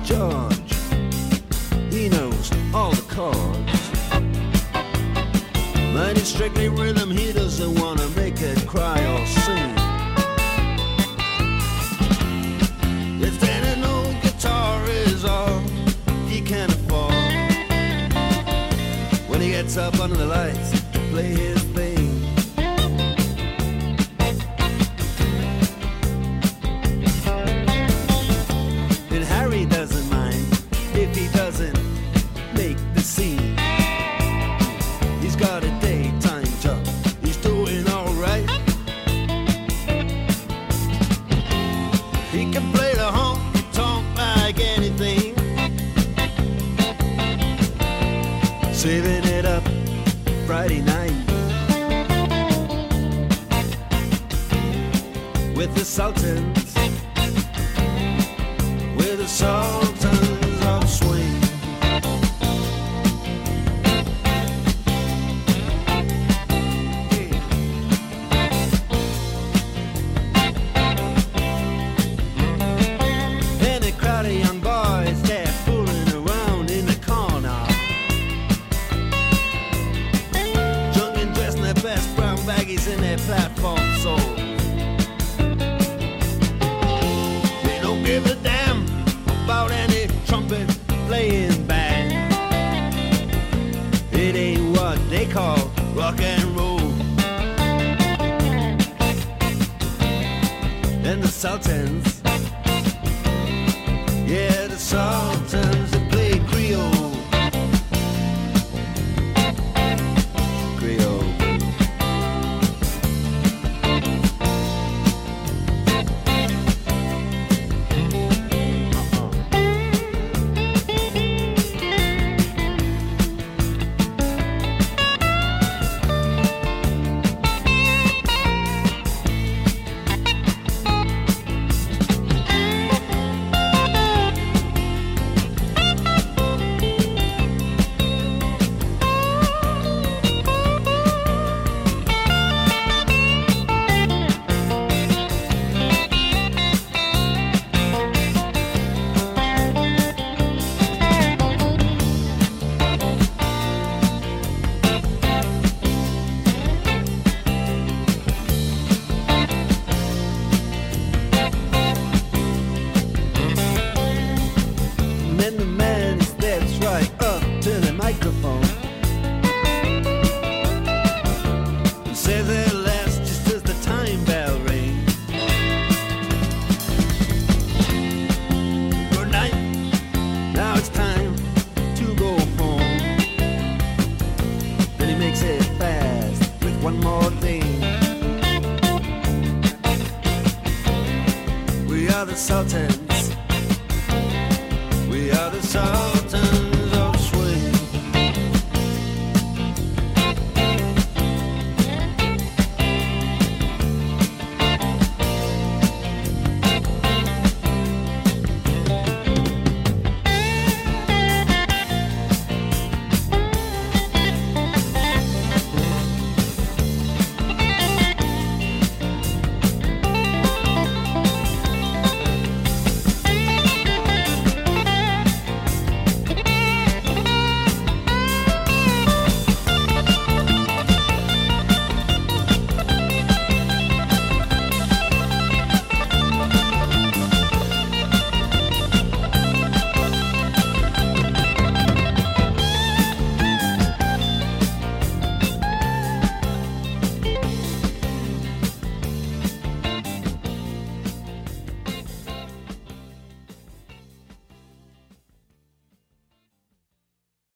George, he knows all the chords. But it's strictly rhythm, he doesn't wanna make it cry or sing. If then an old guitar is all he can afford, when he gets up under the lights to play his thing. And Harry doesn't mind if he doesn't make the scene. He's got a daytime job, he's doing alright. He can play the honky-tonk like anything, saving it up Friday night with the Sultans, with the Sultans of Swing. And a crowd of young boys, they're fooling around in the corner, drunk and dressed in their best brown baggies in their platform soles. They don't give a damn about any trumpet playing band. It ain't what they call rock and roll. And the Sultans, yeah, the Sultans, they play Creole. Creole. And then the man steps right up to the microphone and says at last, just as the time bell rings, good night, now it's time to go home. Then he makes it fast with one more thing. We are the Sultans, we are the Sultans.